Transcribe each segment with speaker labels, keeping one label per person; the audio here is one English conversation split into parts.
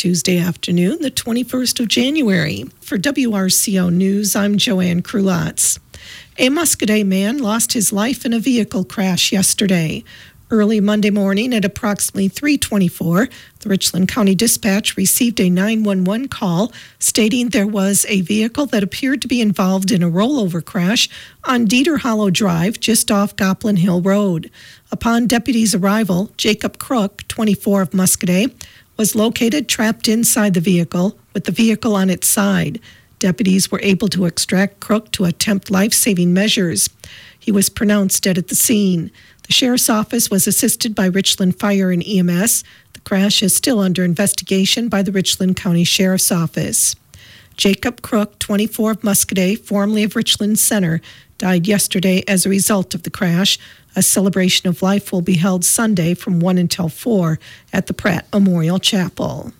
Speaker 1: Tuesday afternoon, the 21st of January. For WRCO News, I'm Joanne Krulotz. A Muscoda man lost his life in a vehicle crash yesterday. Early Monday morning at approximately 3:24, the Richland County Dispatch received a 911 call stating there was a vehicle that appeared to be involved in a rollover crash on Dieter Hollow Drive just off Goplin Hill Road. Upon deputies' arrival, Jacob Crook, 24 of Muscoda, was located trapped inside the vehicle with the vehicle on its side. Deputies were able to extract Crook to attempt life-saving measures. He was pronounced dead at the scene. The sheriff's office was assisted by Richland Fire and EMS. The crash is still under investigation by the Richland County Sheriff's Office. Jacob Crook, 24 of Muscoda, formerly of Richland Center, died yesterday as a result of the crash. A celebration of life will be held Sunday from 1 until 4 at the Pratt Memorial Chapel.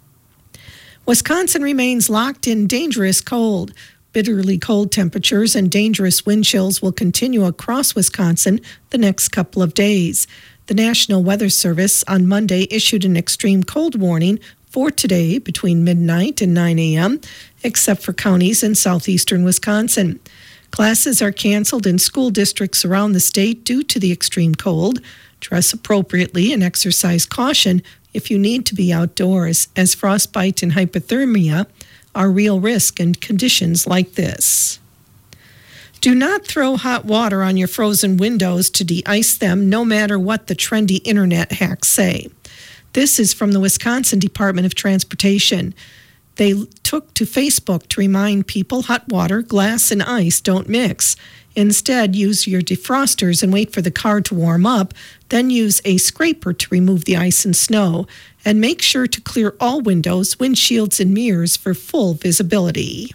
Speaker 1: Wisconsin remains locked in dangerous cold. Bitterly cold temperatures and dangerous wind chills will continue across Wisconsin the next couple of days. The National Weather Service on Monday issued an extreme cold warning for today between midnight and 9 a.m., except for counties in southeastern Wisconsin. Classes are canceled in school districts around the state due to the extreme cold. Dress appropriately and exercise caution if you need to be outdoors, as frostbite and hypothermia are real risk in conditions like this. Do not throw hot water on your frozen windows to de-ice them, no matter what the trendy internet hacks say. This is from the Wisconsin Department of Transportation. They took to Facebook to remind people hot water, glass, and ice don't mix. Instead, use your defrosters and wait for the car to warm up, then use a scraper to remove the ice and snow, and make sure to clear all windows, windshields, and mirrors for full visibility.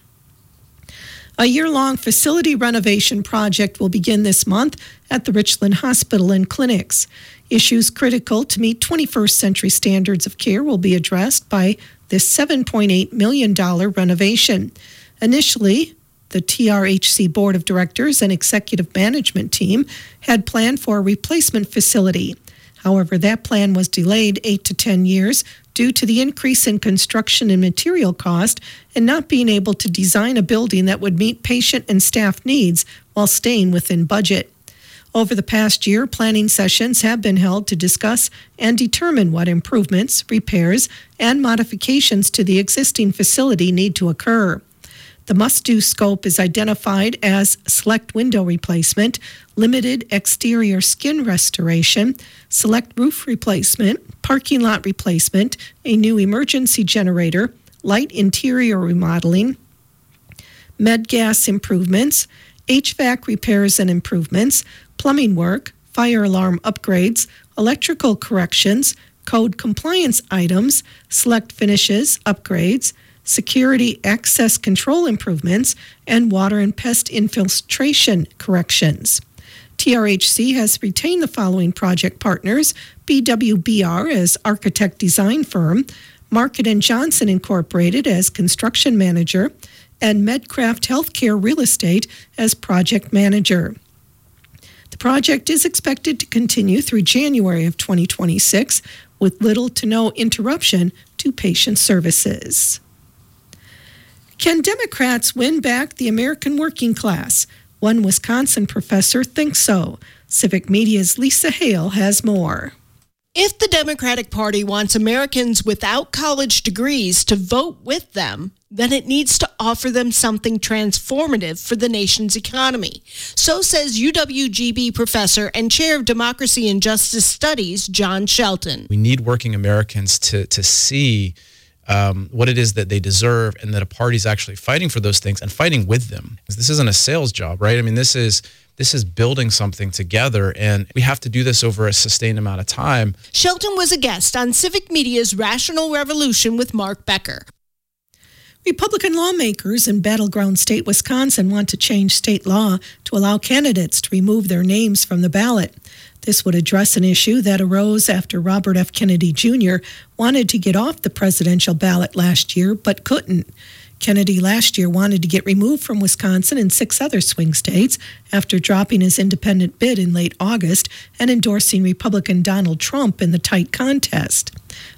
Speaker 1: A year-long facility renovation project will begin this month at the Richland Hospital and Clinics. Issues critical to meet 21st century standards of care will be addressed by this $7.8 million renovation. Initially, the TRHC Board of Directors and Executive Management Team had planned for a replacement facility. However, that plan was delayed 8 to 10 years due to the increase in construction and material cost and not being able to design a building that would meet patient and staff needs while staying within budget. Over the past year, planning sessions have been held to discuss and determine what improvements, repairs, and modifications to the existing facility need to occur. The must-do scope is identified as select window replacement, limited exterior skin restoration, select roof replacement, parking lot replacement, a new emergency generator, light interior remodeling, med gas improvements, HVAC repairs and improvements, plumbing work, fire alarm upgrades, electrical corrections, code compliance items, select finishes, upgrades, security access control improvements, and water and pest infiltration corrections. TRHC has retained the following project partners: BWBR as architect design firm, Market & Johnson Incorporated as construction manager, and Medcraft Healthcare Real Estate as project manager. The project is expected to continue through January of 2026 with little to no interruption to patient services. Can Democrats win back the American working class? One Wisconsin professor thinks so. Civic Media's Lisa Hale has more.
Speaker 2: If the Democratic Party wants Americans without college degrees to vote with them, then it needs to offer them something transformative for the nation's economy. So says UWGB professor and chair of Democracy and Justice Studies, John Shelton.
Speaker 3: We need working Americans to see what it is that they deserve, and that a party's actually fighting for those things and fighting with them. This isn't a sales job, right? I mean, this is building something together, and we have to do this over a sustained amount of time.
Speaker 2: Shelton was a guest on Civic Media's Rational Revolution with Mark Becker.
Speaker 1: Republican lawmakers in battleground state Wisconsin want to change state law to allow candidates to remove their names from the ballot. This would address an issue that arose after Robert F. Kennedy Jr. wanted to get off the presidential ballot last year, but couldn't. Kennedy last year wanted to get removed from Wisconsin and 6 other swing states after dropping his independent bid in late August and endorsing Republican Donald Trump in the tight contest.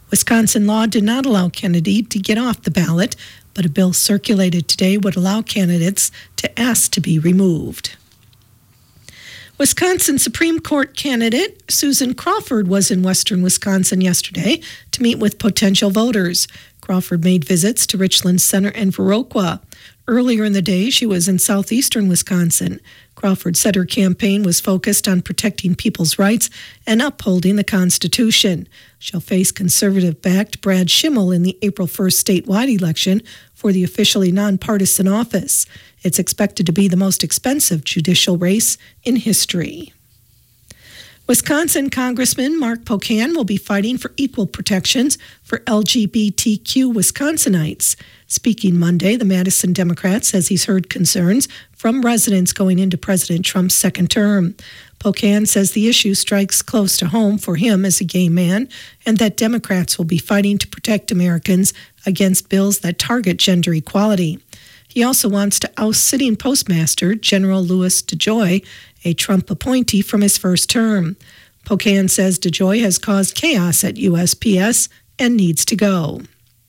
Speaker 1: Wisconsin law did not allow Kennedy to get off the ballot, but a bill circulated today would allow candidates to ask to be removed. Wisconsin Supreme Court candidate Susan Crawford was in western Wisconsin yesterday to meet with potential voters. Crawford made visits to Richland Center and Viroqua. Earlier in the day, she was in southeastern Wisconsin. Crawford said her campaign was focused on protecting people's rights and upholding the Constitution. She'll face conservative-backed Brad Schimmel in the April 1st statewide election for the officially nonpartisan office. It's expected to be the most expensive judicial race in history. Wisconsin Congressman Mark Pocan will be fighting for equal protections for LGBTQ Wisconsinites. Speaking Monday, the Madison Democrat says he's heard concerns from residents going into President Trump's second term. Pocan says the issue strikes close to home for him as a gay man and that Democrats will be fighting to protect Americans against bills that target gender equality. He also wants to oust sitting postmaster General Louis DeJoy, a Trump appointee, from his first term. Pocan says DeJoy has caused chaos at USPS and needs to go.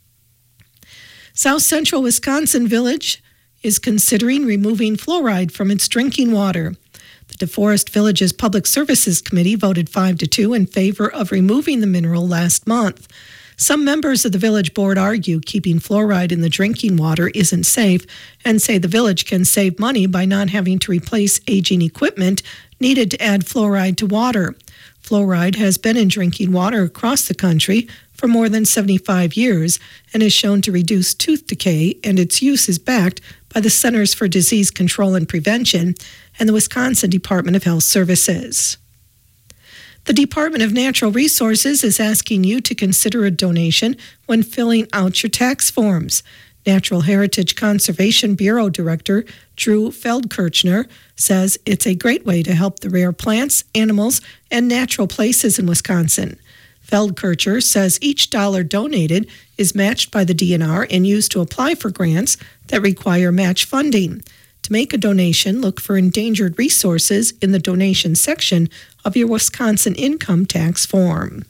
Speaker 1: South Central Wisconsin Village is considering removing fluoride from its drinking water. The DeForest Village's Public Services Committee voted 5-2 in favor of removing the mineral last month. Some members of the village board argue keeping fluoride in the drinking water isn't safe and say the village can save money by not having to replace aging equipment needed to add fluoride to water. Fluoride has been in drinking water across the country for more than 75 years and is shown to reduce tooth decay, and its use is backed by the Centers for Disease Control and Prevention and the Wisconsin Department of Health Services. The Department of Natural Resources is asking you to consider a donation when filling out your tax forms. Natural Heritage Conservation Bureau Director Drew Feldkirchner says it's a great way to help the rare plants, animals, and natural places in Wisconsin. Feldkircher says each dollar donated is matched by the DNR and used to apply for grants that require match funding. To make a donation, look for endangered resources in the donation section of your Wisconsin income tax form.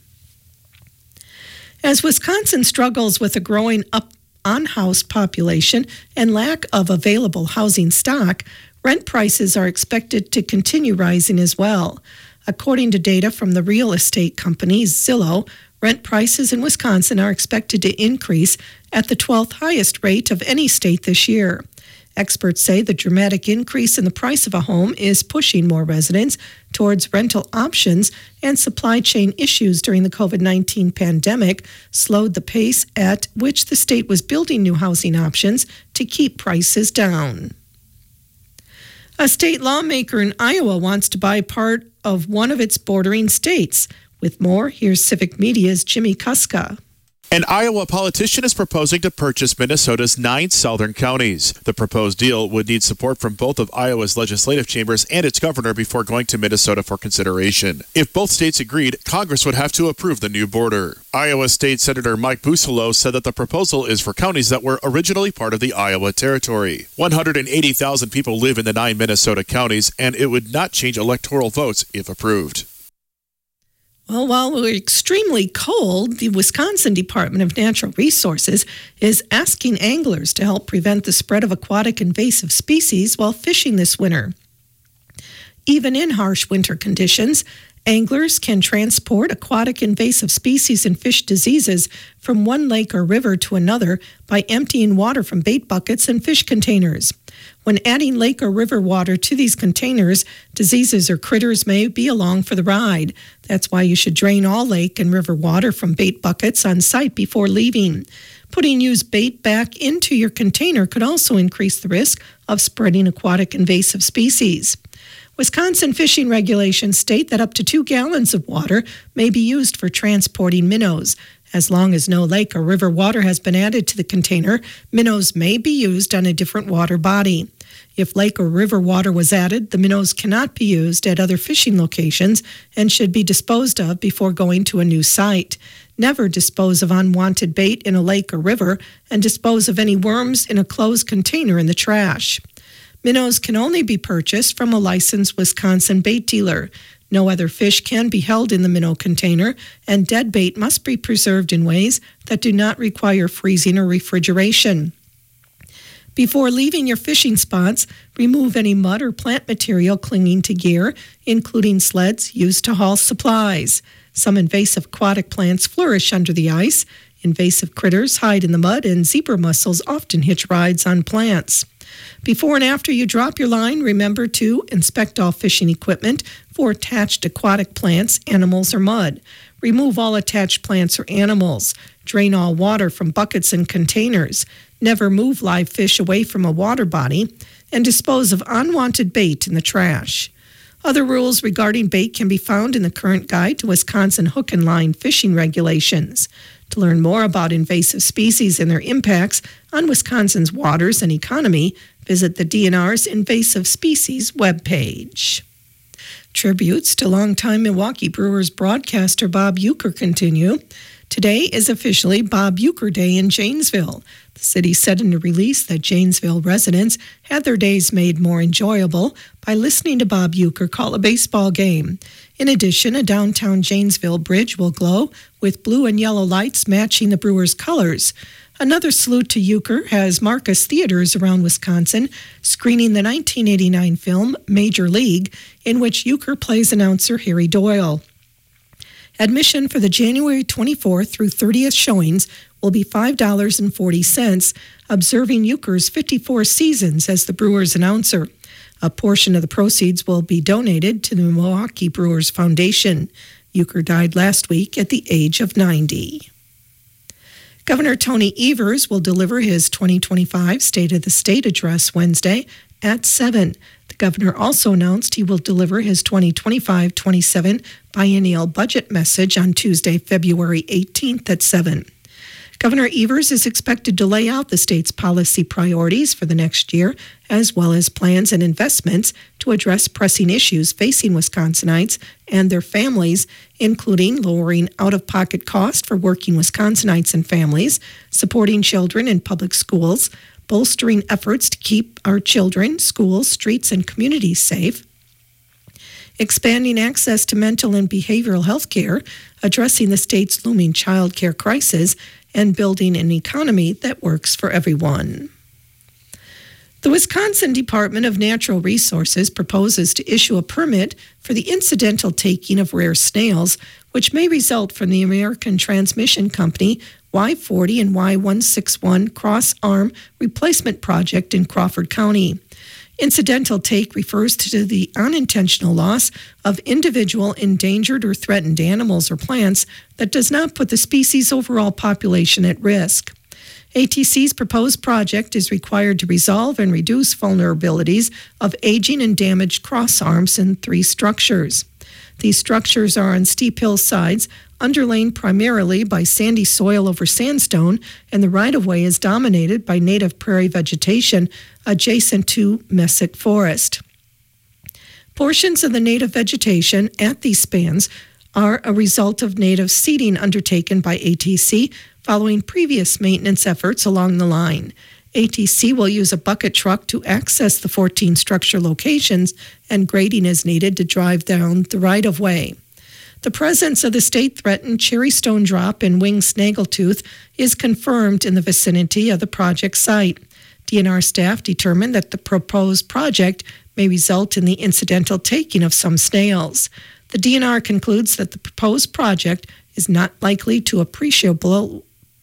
Speaker 1: As Wisconsin struggles with a growing unhoused population and lack of available housing stock, rent prices are expected to continue rising as well. According to data from the real estate company Zillow, rent prices in Wisconsin are expected to increase at the 12th highest rate of any state this year. Experts say the dramatic increase in the price of a home is pushing more residents towards rental options, and supply chain issues during the COVID-19 pandemic slowed the pace at which the state was building new housing options to keep prices down. A state lawmaker in Iowa wants to buy part of one of its bordering states. With more, here's Civic Media's Jimmy Kuska.
Speaker 4: An Iowa politician is proposing to purchase Minnesota's 9 southern counties. The proposed deal would need support from both of Iowa's legislative chambers and its governor before going to Minnesota for consideration. If both states agreed, Congress would have to approve the new border. Iowa State Senator Mike Busolo said that the proposal is for counties that were originally part of the Iowa Territory. 180,000 people live in the 9 Minnesota counties, and it would not change electoral votes if approved.
Speaker 1: Well, while we're extremely cold, the Wisconsin Department of Natural Resources is asking anglers to help prevent the spread of aquatic invasive species while fishing this winter. Even in harsh winter conditions, anglers can transport aquatic invasive species and fish diseases from one lake or river to another by emptying water from bait buckets and fish containers. When adding lake or river water to these containers, diseases or critters may be along for the ride. That's why you should drain all lake and river water from bait buckets on site before leaving. Putting used bait back into your container could also increase the risk of spreading aquatic invasive species. Wisconsin fishing regulations state that up to 2 gallons of water may be used for transporting minnows. As long as no lake or river water has been added to the container, minnows may be used on a different water body. If lake or river water was added, the minnows cannot be used at other fishing locations and should be disposed of before going to a new site. Never dispose of unwanted bait in a lake or river, and dispose of any worms in a closed container in the trash. Minnows can only be purchased from a licensed Wisconsin bait dealer. No other fish can be held in the minnow container, and dead bait must be preserved in ways that do not require freezing or refrigeration. Before leaving your fishing spots, remove any mud or plant material clinging to gear, including sleds used to haul supplies. Some invasive aquatic plants flourish under the ice. Invasive critters hide in the mud, and zebra mussels often hitch rides on plants. Before and after you drop your line, remember to inspect all fishing equipment for attached aquatic plants, animals, or mud. Remove all attached plants or animals. Drain all water from buckets and containers. Never move live fish away from a water body, and dispose of unwanted bait in the trash. Other rules regarding bait can be found in the current guide to Wisconsin hook and line fishing regulations. To learn more about invasive species and their impacts on Wisconsin's waters and economy, visit the DNR's Invasive Species webpage. Tributes to longtime Milwaukee Brewers broadcaster Bob Uecker continue. Today is officially Bob Uecker Day in Janesville. The city said in a release that Janesville residents had their days made more enjoyable by listening to Bob Uecker call a baseball game. In addition, a downtown Janesville bridge will glow with blue and yellow lights matching the Brewers' colors. Another salute to Uecker has Marcus Theaters around Wisconsin screening the 1989 film Major League, in which Uecker plays announcer Harry Doyle. Admission for the January 24th through 30th showings will be $5.40, observing Uecker's 54 seasons as the Brewers announcer. A portion of the proceeds will be donated to the Milwaukee Brewers Foundation. Uecker died last week at the age of 90. Governor Tony Evers will deliver his 2025 State of the State address Wednesday at 7. The governor also announced he will deliver his 2025-27 biennial budget message on Tuesday, February 18th at 7. Governor Evers is expected to lay out the state's policy priorities for the next year, as well as plans and investments to address pressing issues facing Wisconsinites and their families, including lowering out-of-pocket costs for working Wisconsinites and families, supporting children in public schools, bolstering efforts to keep our children, schools, streets, and communities safe, expanding access to mental and behavioral health care, addressing the state's looming child care crisis, and building an economy that works for everyone. The Wisconsin Department of Natural Resources proposes to issue a permit for the incidental taking of rare snails, which may result from the American Transmission Company Y40 and Y161 cross-arm replacement project in Crawford County. Incidental take refers to the unintentional loss of individual endangered or threatened animals or plants that does not put the species' overall population at risk. ATC's proposed project is required to resolve and reduce vulnerabilities of aging and damaged crossarms in 3 structures. These structures are on steep hillsides, underlain primarily by sandy soil over sandstone, and the right-of-way is dominated by native prairie vegetation adjacent to mesic forest. Portions of the native vegetation at these spans are a result of native seeding undertaken by ATC following previous maintenance efforts along the line. ATC will use a bucket truck to access the 14 structure locations, and grading is needed to drive down the right-of-way. The presence of the state-threatened cherry stone drop and winged snaggletooth is confirmed in the vicinity of the project site. DNR staff determined that the proposed project may result in the incidental taking of some snails. The DNR concludes that the proposed project is not likely to appreciably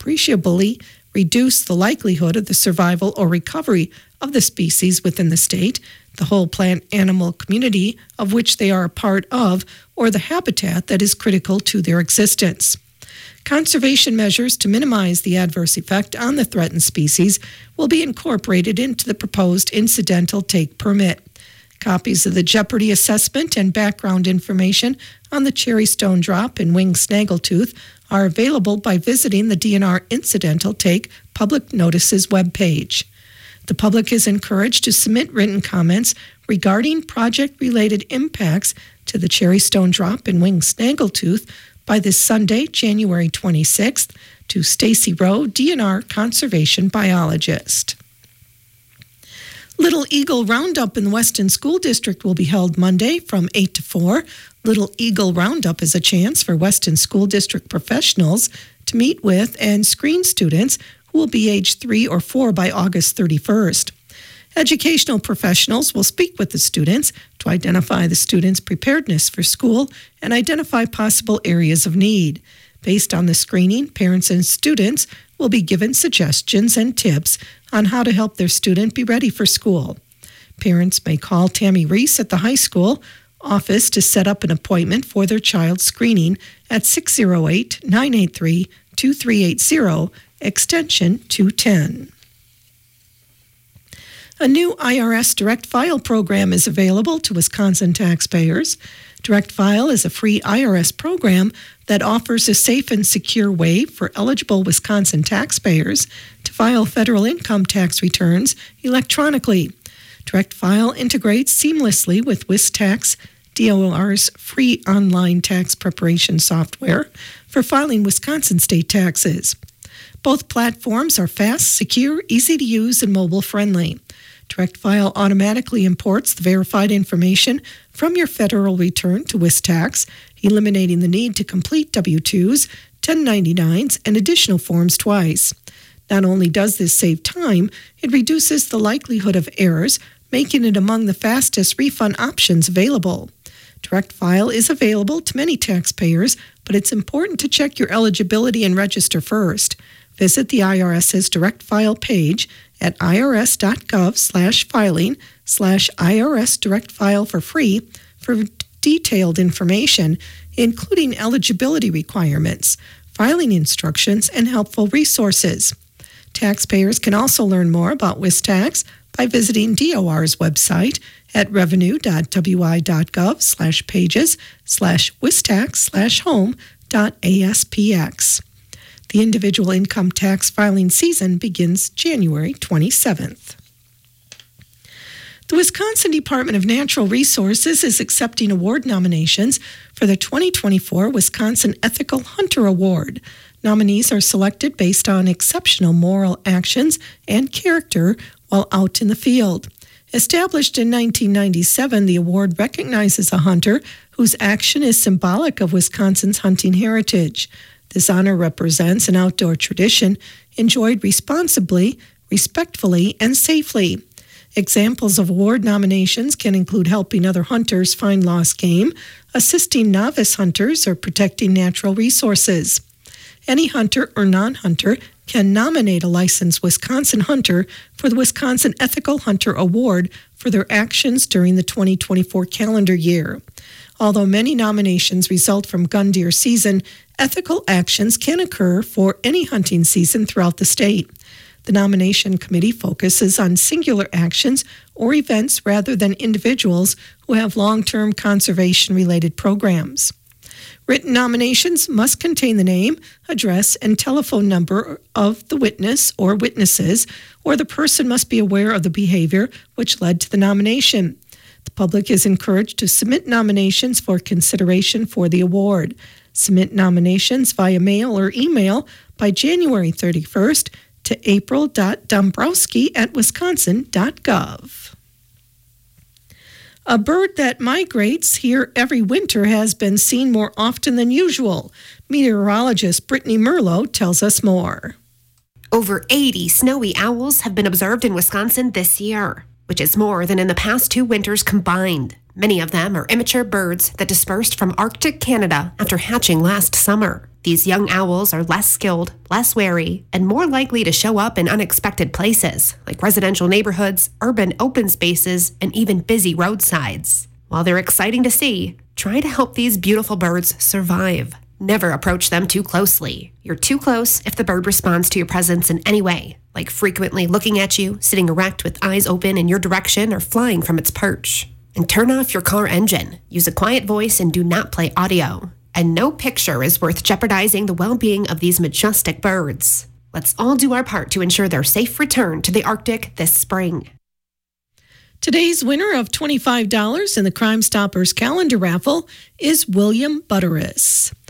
Speaker 1: reduce the likelihood of the survival or recovery of the species within the state, the whole plant-animal community of which they are a part of, or the habitat that is critical to their existence. Conservation measures to minimize the adverse effect on the threatened species will be incorporated into the proposed incidental take permit. Copies of the jeopardy assessment and background information on the cherry stone drop and winged snaggletooth are available by visiting the DNR Incidental Take Public Notices webpage. The public is encouraged to submit written comments regarding project-related impacts to the cherry stone drop and winged snaggletooth by this Sunday, January 26th, to Stacy Rowe, DNR Conservation Biologist. Little Eagle Roundup in the Weston School District will be held Monday from 8 to 4. Little Eagle Roundup is a chance for Weston School District professionals to meet with and screen students who will be age 3 or 4 by August 31st. Educational professionals will speak with the students to identify the students' preparedness for school and identify possible areas of need. Based on the screening, parents and students will be given suggestions and tips on how to help their student be ready for school. Parents may call Tammy Reese at the high school office to set up an appointment for their child's screening at 608-983-2380, extension 210. A new IRS Direct File program is available to Wisconsin taxpayers. Direct File is a free IRS program that offers a safe and secure way for eligible Wisconsin taxpayers to file federal income tax returns electronically. Direct File integrates seamlessly with WisTax, DOR's free online tax preparation software for filing Wisconsin state taxes. Both platforms are fast, secure, easy to use, and mobile-friendly. Direct File automatically imports the verified information from your federal return to WisTax, eliminating the need to complete W-2s, 1099s, and additional forms twice. Not only does this save time, it reduces the likelihood of errors, making it among the fastest refund options available. Direct File is available to many taxpayers, but it's important to check your eligibility and register first. Visit the IRS's Direct File page at irs.gov/filing/IRS Direct File for free for detailed information, including eligibility requirements, filing instructions, and helpful resources. Taxpayers can also learn more about WisTax by visiting DOR's website at revenue.wi.gov/pages/wistax/home.aspx. The individual income tax filing season begins January 27th. The Wisconsin Department of Natural Resources is accepting award nominations for the 2024 Wisconsin Ethical Hunter Award. Nominees are selected based on exceptional moral actions and character while out in the field. Established in 1997, the award recognizes a hunter whose action is symbolic of Wisconsin's hunting heritage. This honor represents an outdoor tradition enjoyed responsibly, respectfully, and safely. Examples of award nominations can include helping other hunters find lost game, assisting novice hunters, or protecting natural resources. Any hunter or non-hunter can nominate a licensed Wisconsin hunter for the Wisconsin Ethical Hunter Award for their actions during the 2024 calendar year. Although many nominations result from gun deer season, ethical actions can occur for any hunting season throughout the state. The nomination committee focuses on singular actions or events rather than individuals who have long-term conservation-related programs. Written nominations must contain the name, address, and telephone number of the witness or witnesses, or the person must be aware of the behavior which led to the nomination. The public is encouraged to submit nominations for consideration for the award. Submit nominations via mail or email by January 31st to april.dombrowski@wisconsin.gov. A bird that migrates here every winter has been seen more often than usual. Meteorologist Brittany Merlo tells us more.
Speaker 5: Over 80 snowy owls have been observed in Wisconsin this year, which is more than in the past 2 winters combined. Many of them are immature birds that dispersed from Arctic Canada after hatching last summer. These young owls are less skilled, less wary, and more likely to show up in unexpected places, like residential neighborhoods, urban open spaces, and even busy roadsides. While they're exciting to see, try to help these beautiful birds survive. Never approach them too closely. You're too close if the bird responds to your presence in any way, like frequently looking at you, sitting erect with eyes open in your direction, or flying from its perch. And turn off your car engine. Use a quiet voice and do not play audio. And no picture is worth jeopardizing the well-being of these majestic birds. Let's all do our part to ensure their safe return to the Arctic this spring.
Speaker 1: Today's winner of $25 in the Crime Stoppers calendar raffle is William Butteris.